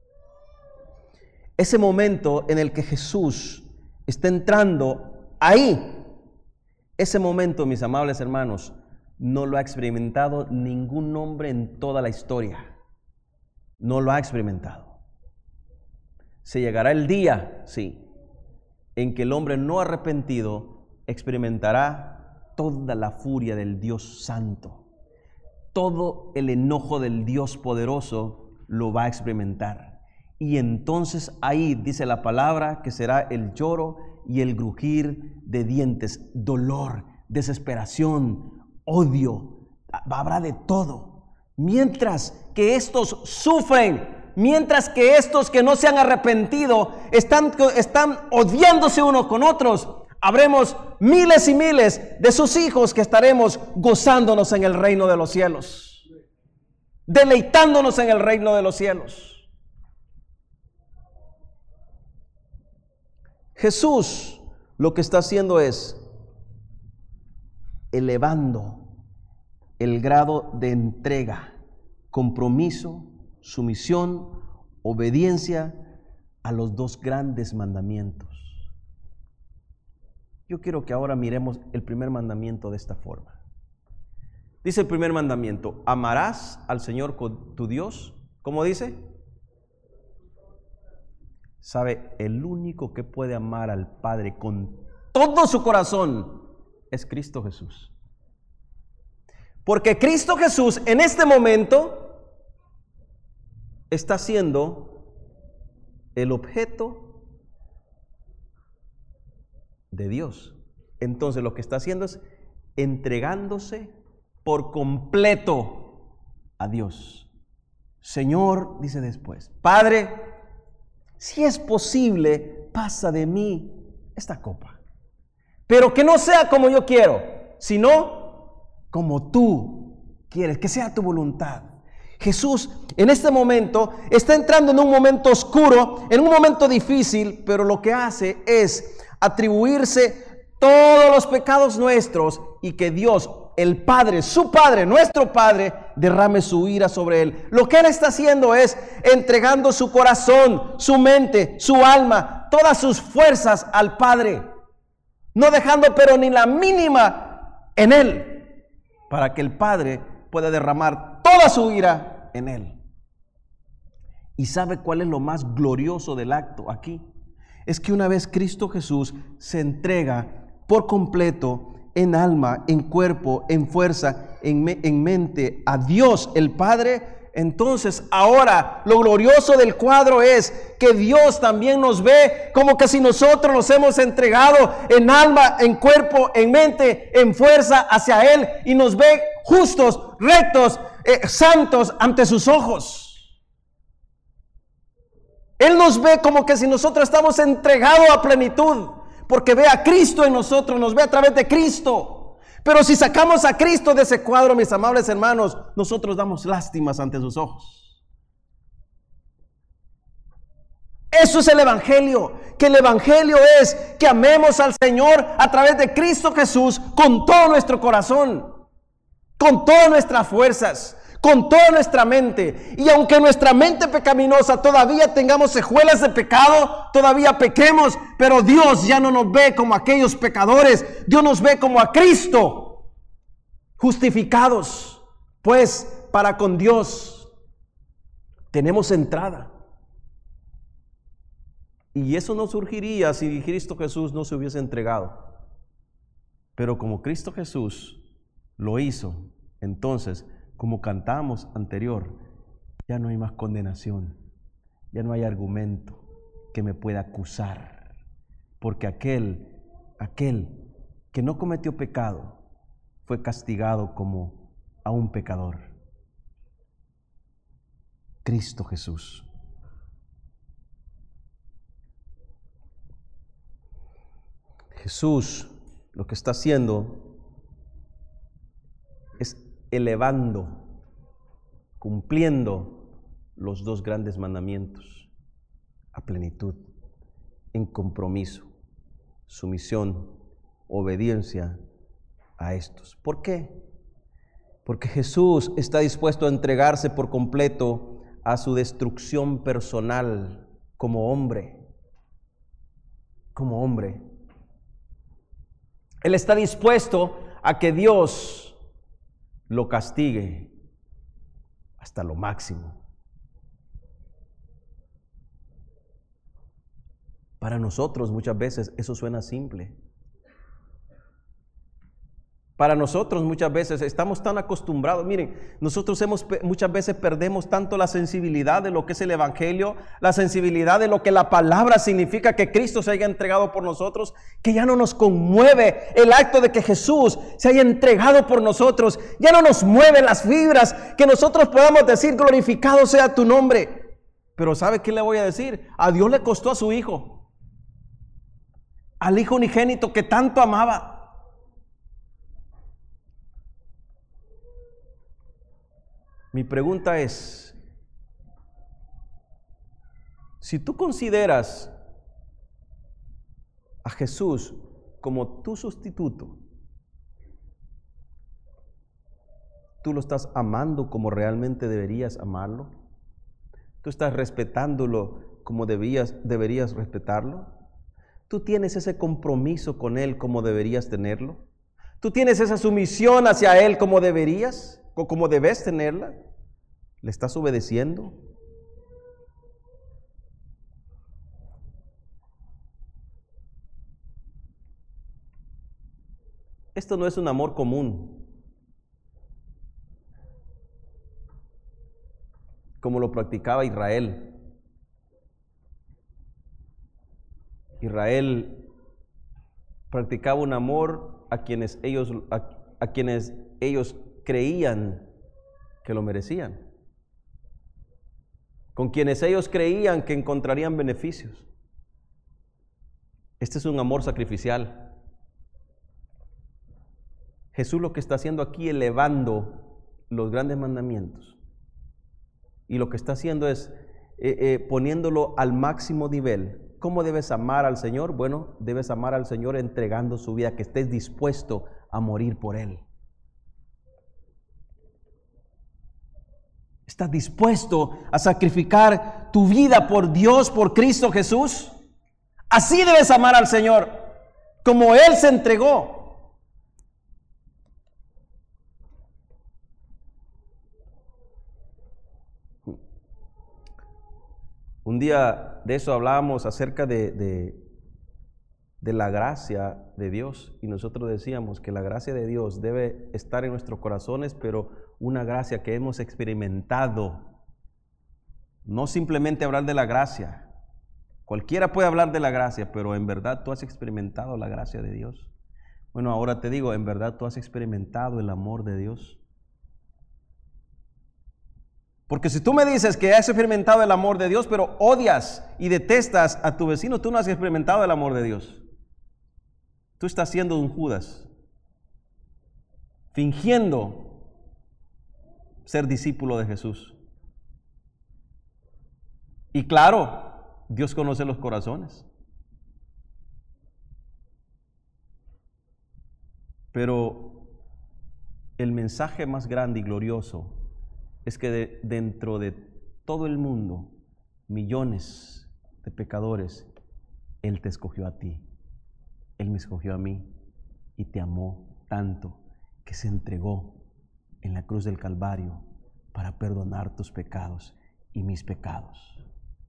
Ese momento en el que Jesús está entrando ahí, ese momento, mis amables hermanos, no lo ha experimentado ningún hombre en toda la historia. No lo ha experimentado. Se llegará el día, sí, en que el hombre no arrepentido experimentará toda la furia del Dios Santo. Todo el enojo del Dios poderoso lo va a experimentar. Y entonces ahí dice la palabra que será el lloro y el crujir de dientes, dolor, desesperación, odio, habrá de todo. Mientras que estos sufren, mientras que estos que no se han arrepentido están, están odiándose unos con otros, habremos miles y miles de sus hijos que estaremos gozándonos en el reino de los cielos, deleitándonos en el reino de los cielos. Jesús lo que está haciendo es elevando el grado de entrega, compromiso, sumisión, obediencia a los dos grandes mandamientos. Yo quiero que ahora miremos el primer mandamiento de esta forma. Dice el primer mandamiento: amarás al Señor tu Dios. ¿Cómo dice? ¿Sabe? El único que puede amar al Padre con todo su corazón es Cristo Jesús. Porque Cristo Jesús en este momento está siendo el objeto de Dios. Entonces lo que está haciendo es entregándose por completo a Dios. Señor, dice después, Padre, si es posible, pasa de mí esta copa, pero que no sea como yo quiero, sino como tú quieres, que sea tu voluntad. Jesús en este momento está entrando en un momento oscuro, en un momento difícil, pero lo que hace es atribuirse todos los pecados nuestros y que Dios el Padre, su Padre, nuestro Padre, derrame su ira sobre él. Lo que él está haciendo es entregando su corazón, su mente, su alma, todas sus fuerzas al Padre, no dejando pero ni la mínima en él, para que el Padre pueda derramar toda su ira en él. ¿Y sabe cuál es lo más glorioso del acto aquí? Es que una vez Cristo Jesús se entrega por completo, en alma, en cuerpo, en fuerza, en, me, en mente, a Dios el Padre, entonces ahora lo glorioso del cuadro es que Dios también nos ve como que si nosotros nos hemos entregado en alma, en cuerpo, en mente, en fuerza hacia Él, y nos ve justos, rectos, eh, santos ante sus ojos. Él nos ve como que si nosotros estamos entregados a plenitud, porque ve a Cristo en nosotros, nos ve a través de Cristo. Pero si sacamos a Cristo de ese cuadro, mis amables hermanos, nosotros damos lástimas ante sus ojos. Eso es el Evangelio, que el Evangelio es que amemos al Señor a través de Cristo Jesús con todo nuestro corazón, con todas nuestras fuerzas, con toda nuestra mente. Y aunque nuestra mente pecaminosa todavía tengamos secuelas de pecado, todavía pequemos, pero Dios ya no nos ve como aquellos pecadores. Dios nos ve como a Cristo, justificados, pues para con Dios tenemos entrada. Y eso no surgiría si Cristo Jesús no se hubiese entregado. Pero como Cristo Jesús lo hizo, entonces, como cantamos anterior, ya no hay más condenación, ya no hay argumento que me pueda acusar, porque aquel, aquel que no cometió pecado fue castigado como a un pecador. Cristo Jesús. Jesús lo que está haciendo es elevando, cumpliendo los dos grandes mandamientos a plenitud, en compromiso, sumisión, obediencia a estos. ¿Por qué? Porque Jesús está dispuesto a entregarse por completo a su destrucción personal como hombre, como hombre. Él está dispuesto a que Dios lo castigue hasta lo máximo. Para nosotros muchas veces eso suena simple. Para nosotros muchas veces estamos tan acostumbrados. Miren, nosotros hemos, muchas veces perdemos tanto la sensibilidad de lo que es el Evangelio, la sensibilidad de lo que la palabra significa, que Cristo se haya entregado por nosotros, que ya no nos conmueve el acto de que Jesús se haya entregado por nosotros. Ya no nos mueven las fibras que nosotros podamos decir: glorificado sea tu nombre. Pero ¿sabe qué le voy a decir? A Dios le costó a su Hijo, al Hijo unigénito que tanto amaba. Mi pregunta es, si tú consideras a Jesús como tu sustituto, ¿tú lo estás amando como realmente deberías amarlo? ¿Tú estás respetándolo como debías, deberías respetarlo? ¿Tú tienes ese compromiso con Él como deberías tenerlo? ¿Tú tienes esa sumisión hacia Él como deberías? ¿O como debes tenerla? ¿Le estás obedeciendo? Esto no es un amor común, como lo practicaba Israel. Israel practicaba un amor a quienes ellos, a, a quienes ellos creían que lo merecían, con quienes ellos creían que encontrarían beneficios. Este es un amor sacrificial. Jesús lo que está haciendo aquí, elevando los grandes mandamientos, y lo que está haciendo es eh, eh, poniéndolo al máximo nivel. ¿Cómo debes amar al Señor? Bueno, debes amar al Señor entregando su vida, que estés dispuesto a morir por Él. ¿Estás dispuesto a sacrificar tu vida por Dios, por Cristo Jesús? Así debes amar al Señor, como Él se entregó. Un día de eso hablábamos acerca de, de, de la gracia de Dios, y nosotros decíamos que la gracia de Dios debe estar en nuestros corazones, pero una gracia que hemos experimentado. No simplemente hablar de la gracia. Cualquiera puede hablar de la gracia, pero en verdad tú has experimentado la gracia de Dios. Bueno, ahora te digo, en verdad tú has experimentado el amor de Dios. Porque si tú me dices que has experimentado el amor de Dios, pero odias y detestas a tu vecino, tú no has experimentado el amor de Dios. Tú estás siendo un Judas, fingiendo ser discípulo de Jesús. Y claro, Dios conoce los corazones. Pero el mensaje más grande y glorioso es que de, dentro de todo el mundo, millones de pecadores, Él te escogió a ti. Él me escogió a mí y te amó tanto que se entregó en la cruz del Calvario para perdonar tus pecados y mis pecados.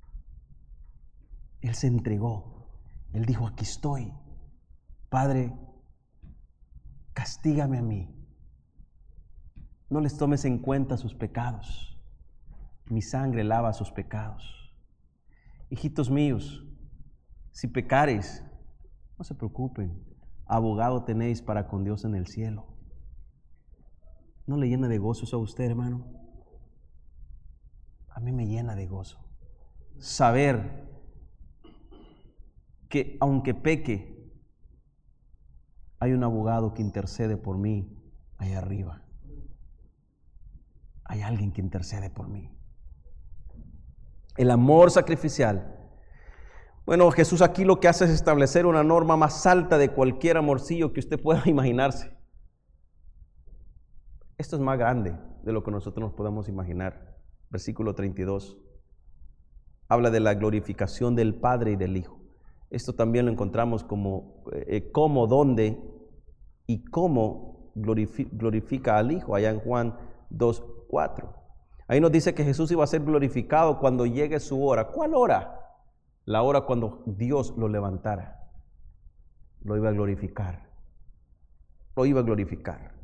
Él se entregó. Él dijo, aquí estoy. Padre, castígame a mí. No les tomes en cuenta sus pecados. Mi sangre lava sus pecados. Hijitos míos, si pecareis, no se preocupen. Abogado tenéis para con Dios en el cielo. ¿No le llena de gozo eso a usted, hermano? A mí me llena de gozo saber que aunque peque, hay un abogado que intercede por mí allá arriba. Hay alguien que intercede por mí. El amor sacrificial. Bueno, Jesús aquí lo que hace es establecer una norma más alta de cualquier amorcillo que usted pueda imaginarse. Esto es más grande de lo que nosotros nos podemos imaginar. Versículo treinta y dos. Habla de la glorificación del Padre y del Hijo. Esto también lo encontramos como eh, cómo, dónde y cómo glorifica, glorifica al Hijo, allá en Juan dos, cuatro. Ahí nos dice que Jesús iba a ser glorificado cuando llegue su hora. ¿Cuál hora? La hora cuando Dios lo levantara. Lo iba a glorificar. Lo iba a glorificar.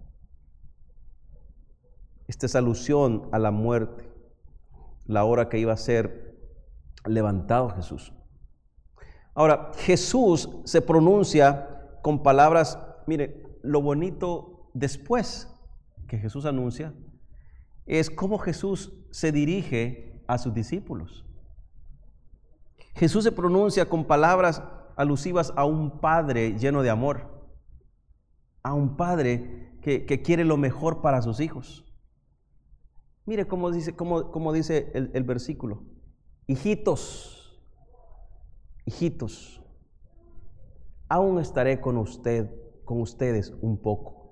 Esta es alusión a la muerte, la hora que iba a ser levantado Jesús. Ahora, Jesús se pronuncia con palabras, mire, lo bonito después que Jesús anuncia es cómo Jesús se dirige a sus discípulos. Jesús se pronuncia con palabras alusivas a un Padre lleno de amor, a un Padre que, que quiere lo mejor para sus hijos. Mire cómo dice, cómo, cómo dice el, el versículo. Hijitos, hijitos, aún estaré con usted, con ustedes un poco.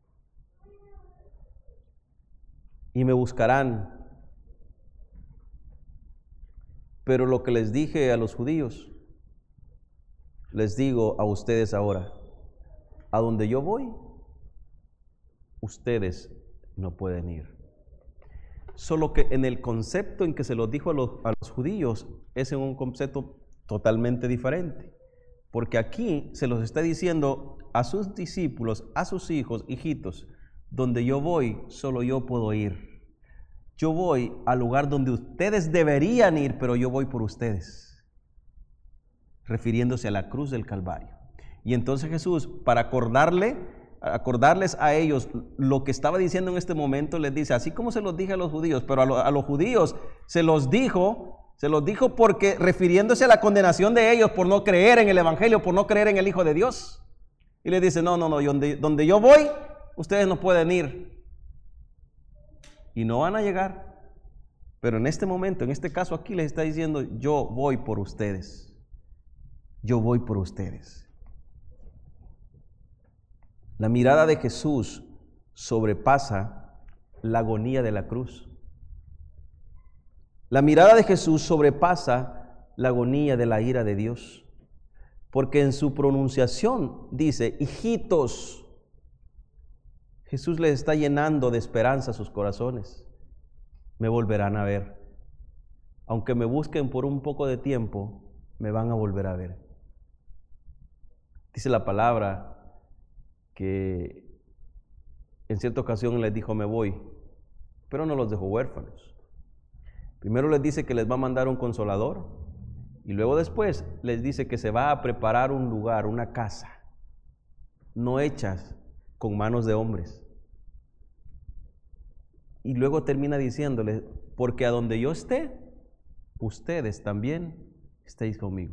Y me buscarán. Pero lo que les dije a los judíos, les digo a ustedes ahora, a donde yo voy, ustedes no pueden ir. Solo que en el concepto en que se los dijo a los, a los judíos, es en un concepto totalmente diferente. Porque aquí se los está diciendo a sus discípulos, a sus hijos, hijitos, donde yo voy, solo yo puedo ir. Yo voy al lugar donde ustedes deberían ir, pero yo voy por ustedes. Refiriéndose a la cruz del Calvario. Y entonces Jesús, para acordarle, acordarles a ellos lo que estaba diciendo en este momento, les dice, así como se los dije a los judíos, pero a, lo, a los judíos se los dijo, se los dijo porque refiriéndose a la condenación de ellos por no creer en el Evangelio, por no creer en el Hijo de Dios. Y les dice, no, no, no, donde, donde yo voy, ustedes no pueden ir. Y no van a llegar. Pero en este momento, en este caso aquí les está diciendo, yo voy por ustedes. Yo voy por ustedes. La mirada de Jesús sobrepasa la agonía de la cruz. La mirada de Jesús sobrepasa la agonía de la ira de Dios, porque en su pronunciación dice, hijitos, Jesús les está llenando de esperanza sus corazones. Me volverán a ver. Aunque me busquen por un poco de tiempo, me van a volver a ver. Dice la palabra que en cierta ocasión les dijo, me voy, pero no los dejó huérfanos. Primero les dice que les va a mandar un consolador y luego después les dice que se va a preparar un lugar, una casa, no hechas con manos de hombres. Y luego termina diciéndoles, porque a donde yo esté, ustedes también estéis conmigo.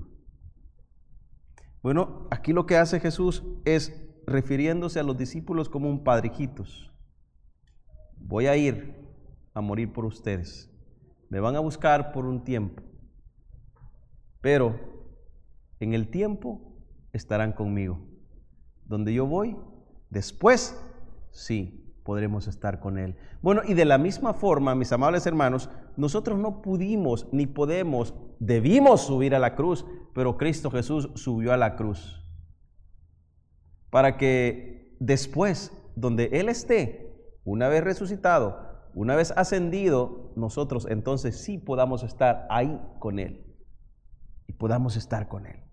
Bueno, aquí lo que hace Jesús es refiriéndose a los discípulos como un padrijitos. Voy a ir a morir por ustedes. Me van a buscar por un tiempo, pero en el tiempo estarán conmigo. Donde yo voy, después sí podremos estar con Él. Bueno, y de la misma forma, mis amables hermanos, nosotros no pudimos ni podemos, debimos subir a la cruz, pero Cristo Jesús subió a la cruz para que después, donde Él esté, una vez resucitado, una vez ascendido, nosotros entonces sí podamos estar ahí con Él y podamos estar con Él.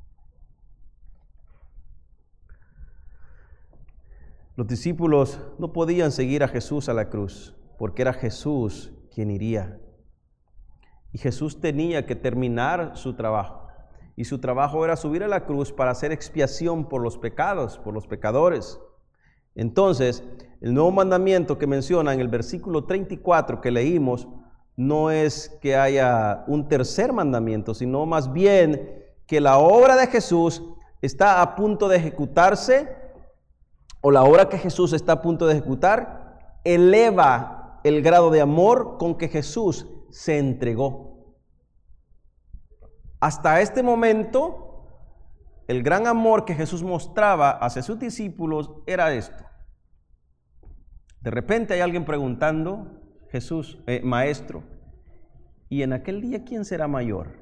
Los discípulos no podían seguir a Jesús a la cruz porque era Jesús quien iría. Y Jesús tenía que terminar su trabajo. Y su trabajo era subir a la cruz para hacer expiación por los pecados, por los pecadores. Entonces, el nuevo mandamiento que menciona en el versículo treinta y cuatro que leímos, no es que haya un tercer mandamiento, sino más bien que la obra de Jesús está a punto de ejecutarse, o la obra que Jesús está a punto de ejecutar, eleva el grado de amor con que Jesús se entregó. Hasta este momento, el gran amor que Jesús mostraba hacia sus discípulos era esto. De repente hay alguien preguntando, Jesús, eh, maestro, ¿y en aquel día quién será mayor?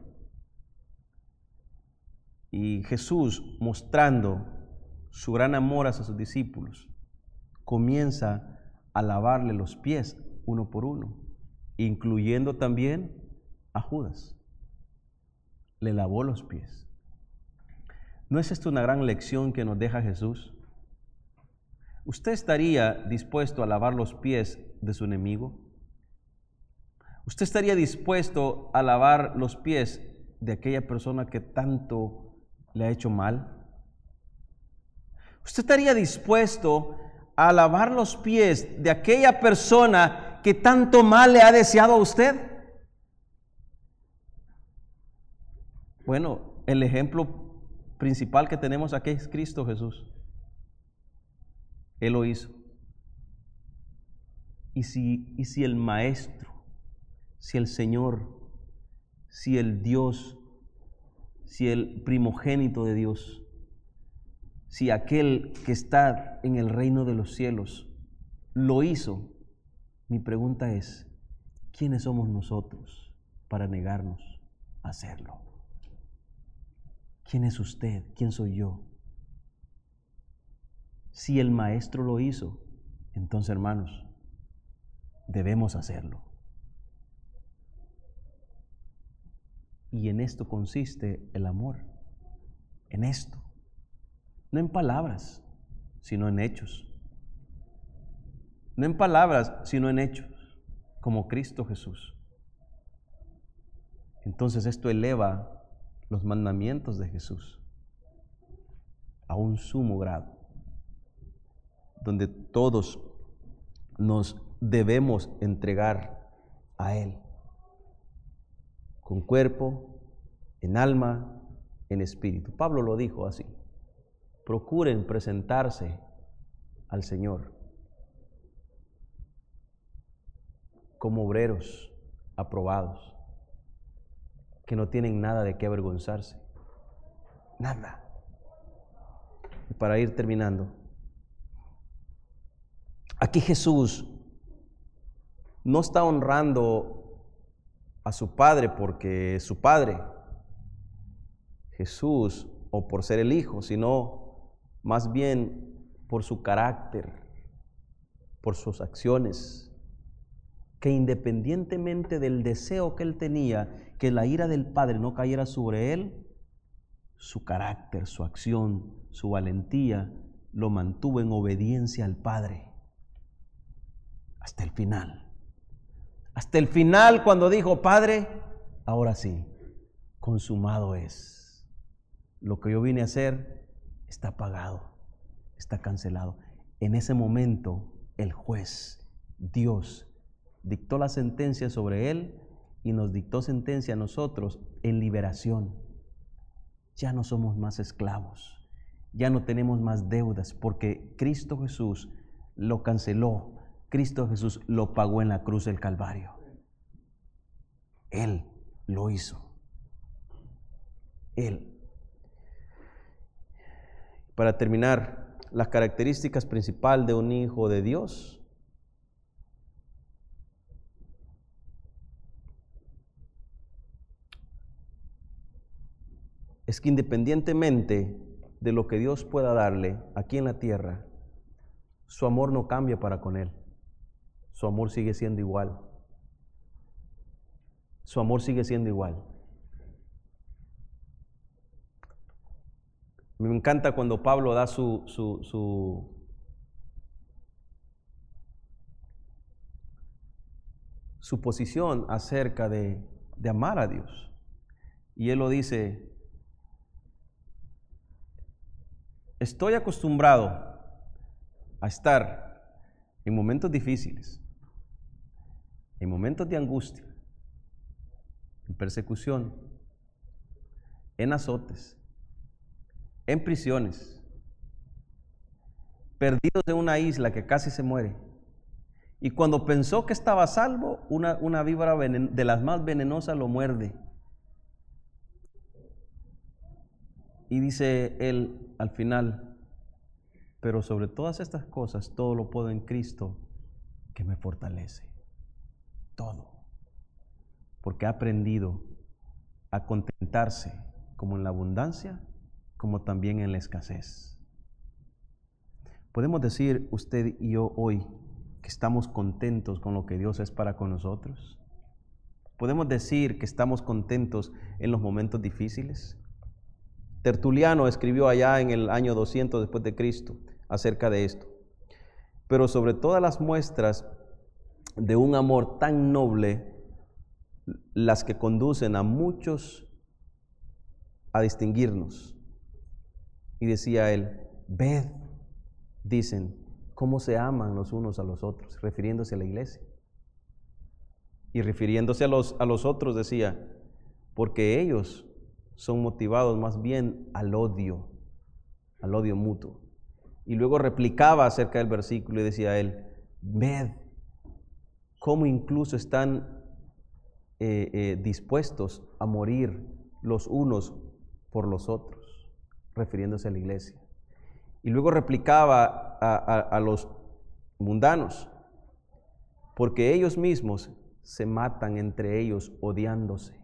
Y Jesús, mostrando su gran amor hacia sus discípulos, comienza a lavarle los pies uno por uno, incluyendo también a Judas. Le lavó los pies. ¿No es esto una gran lección que nos deja Jesús? ¿Usted estaría dispuesto a lavar los pies de su enemigo? ¿Usted estaría dispuesto a lavar los pies de aquella persona que tanto le ha hecho mal? ¿Usted estaría dispuesto a lavar los pies de aquella persona que tanto mal le ha deseado a usted? Bueno, el ejemplo principal que tenemos aquí es Cristo Jesús. Él lo hizo. Y si, y si el Maestro, si el Señor, si el Dios, si el primogénito de Dios, si aquel que está en el reino de los cielos lo hizo, mi pregunta es, ¿quiénes somos nosotros para negarnos a hacerlo? ¿Quién es usted? ¿Quién soy yo? Si el Maestro lo hizo, entonces, hermanos, debemos hacerlo. Y en esto consiste el amor, en esto. No en palabras, sino en hechos. No en palabras, sino en hechos, como Cristo Jesús. Entonces esto eleva los mandamientos de Jesús a un sumo grado, donde todos nos debemos entregar a Él, con cuerpo, en alma, en espíritu. Pablo lo dijo así. Procuren presentarse al Señor como obreros aprobados, que no tienen nada de qué avergonzarse. Nada. Y para ir terminando, aquí Jesús no está honrando a su Padre porque es su Padre, Jesús, o por ser el Hijo, sino más bien por su carácter, por sus acciones, que independientemente del deseo que él tenía, que la ira del Padre no cayera sobre él, su carácter, su acción, su valentía, lo mantuvo en obediencia al Padre hasta el final. Hasta el final, cuando dijo: Padre, ahora sí, consumado es. Lo que yo vine a hacer está pagado, está cancelado. En ese momento, el juez, Dios, dictó la sentencia sobre él y nos dictó sentencia a nosotros en liberación. Ya no somos más esclavos, ya no tenemos más deudas, porque Cristo Jesús lo canceló, Cristo Jesús lo pagó en la cruz del Calvario. Él lo hizo. Él. Para terminar, las características principales de un hijo de Dios es que independientemente de lo que Dios pueda darle aquí en la tierra, su amor no cambia para con él. Su amor sigue siendo igual. Su amor sigue siendo igual. Me encanta cuando Pablo da su, su, su, su posición acerca de, de amar a Dios. Y él lo dice: estoy acostumbrado a estar en momentos difíciles, en momentos de angustia, en persecución, en azotes, en prisiones, perdidos en una isla que casi se muere. Y cuando pensó que estaba salvo, una, una víbora venen, de las más venenosas lo muerde. Y dice él al final: pero sobre todas estas cosas, todo lo puedo en Cristo que me fortalece. Todo. Porque ha aprendido a contentarse como en la abundancia, como también en la escasez. Podemos decir usted y yo hoy que estamos contentos con lo que Dios es para con nosotros. Podemos decir que estamos contentos en los momentos difíciles. Tertuliano escribió allá en el año doscientos después de Cristo acerca de esto. Pero sobre todas las muestras de un amor tan noble, las que conducen a muchos a distinguirnos. Y decía él: ved, dicen, cómo se aman los unos a los otros, refiriéndose a la iglesia. Y refiriéndose a los, a los otros decía: porque ellos son motivados más bien al odio, al odio mutuo. Y luego replicaba acerca del versículo y decía él: ved cómo incluso están eh, eh, dispuestos a morir los unos por los otros, refiriéndose a la iglesia. Y luego replicaba a, a, a los mundanos: porque ellos mismos se matan entre ellos odiándose.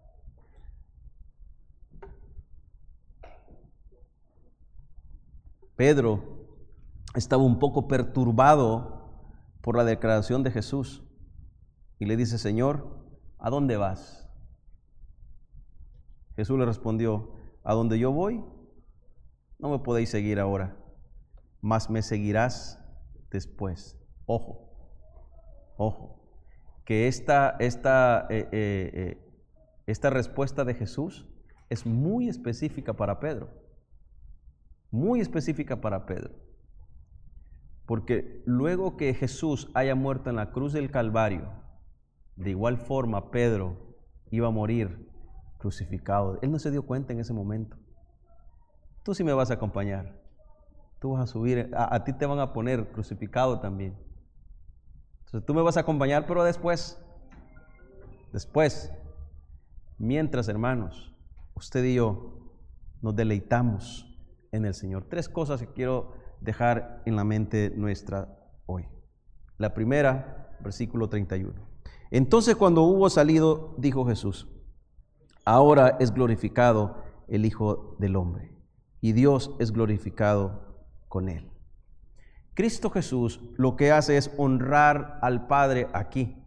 Pedro estaba un poco perturbado por la declaración de Jesús y le dice: Señor, ¿a dónde vas? Jesús le respondió: a donde yo voy, no me podéis seguir ahora, mas me seguirás después. Ojo, ojo, que esta, esta, eh, eh, eh, esta respuesta de Jesús es muy específica para Pedro. Muy específica para Pedro. Porque luego que Jesús haya muerto en la cruz del Calvario, de igual forma Pedro iba a morir crucificado. Él no se dio cuenta en ese momento. Tú sí me vas a acompañar. Tú vas a subir, a, a ti te van a poner crucificado también. Entonces tú me vas a acompañar, pero después, después, mientras, hermanos, usted y yo nos deleitamos en el Señor. Tres cosas que quiero dejar en la mente nuestra hoy. La primera, versículo treinta y uno. Entonces cuando hubo salido, dijo Jesús: ahora es glorificado el Hijo del Hombre, y Dios es glorificado con él. Cristo Jesús lo que hace es honrar al Padre aquí.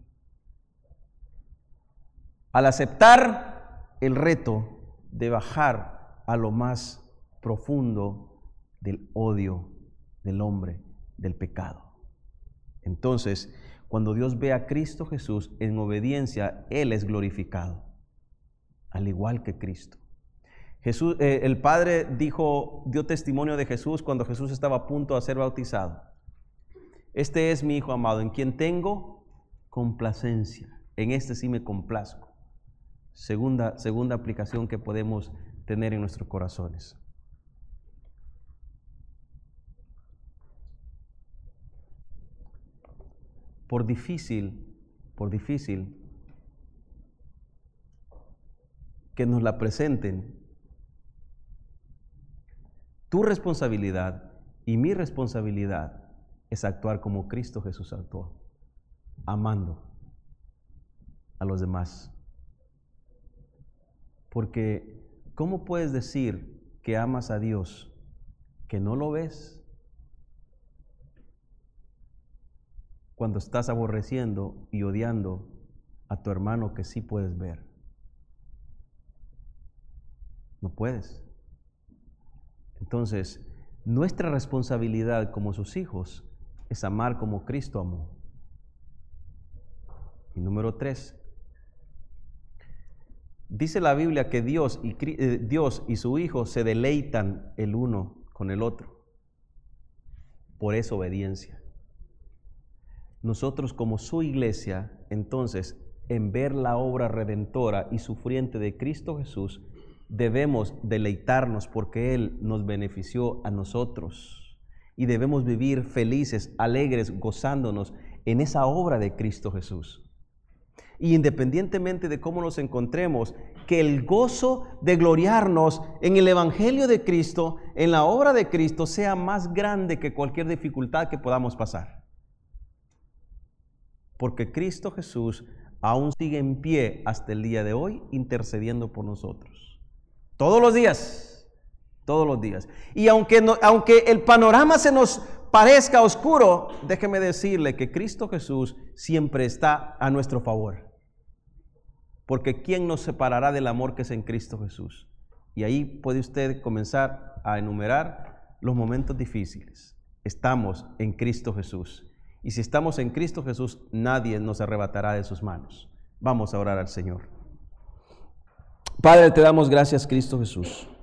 Al aceptar el reto de bajar a lo más profundo del odio del hombre, del pecado. Entonces, cuando Dios ve a Cristo Jesús en obediencia, Él es glorificado, al igual que Cristo. Jesús, eh, el Padre dijo, dio testimonio de Jesús cuando Jesús estaba a punto de ser bautizado. Este es mi Hijo amado, en quien tengo complacencia. En este sí me complazco. Segunda, segunda aplicación que podemos tener en nuestros corazones. Por difícil, por difícil que nos la presenten, tu responsabilidad y mi responsabilidad es actuar como Cristo Jesús actuó, amando a los demás. Porque, ¿cómo puedes decir que amas a Dios que no lo ves cuando estás aborreciendo y odiando a tu hermano que sí puedes ver? No puedes. Entonces, nuestra responsabilidad como sus hijos es amar como Cristo amó. Y número tres, dice la Biblia que Dios y, eh, Dios y su Hijo se deleitan el uno con el otro. Por eso obediencia. Nosotros como su iglesia, entonces, en ver la obra redentora y sufriente de Cristo Jesús, debemos deleitarnos porque Él nos benefició a nosotros. Y debemos vivir felices, alegres, gozándonos en esa obra de Cristo Jesús. Y independientemente de cómo nos encontremos, que el gozo de gloriarnos en el Evangelio de Cristo, en la obra de Cristo, sea más grande que cualquier dificultad que podamos pasar. Porque Cristo Jesús aún sigue en pie hasta el día de hoy, intercediendo por nosotros. Todos los días, todos los días. Y aunque, no, aunque el panorama se nos parezca oscuro, déjeme decirle que Cristo Jesús siempre está a nuestro favor. Porque ¿quién nos separará del amor que es en Cristo Jesús? Y ahí puede usted comenzar a enumerar los momentos difíciles. Estamos en Cristo Jesús. Y si estamos en Cristo Jesús, nadie nos arrebatará de sus manos. Vamos a orar al Señor. Padre, te damos gracias, Cristo Jesús.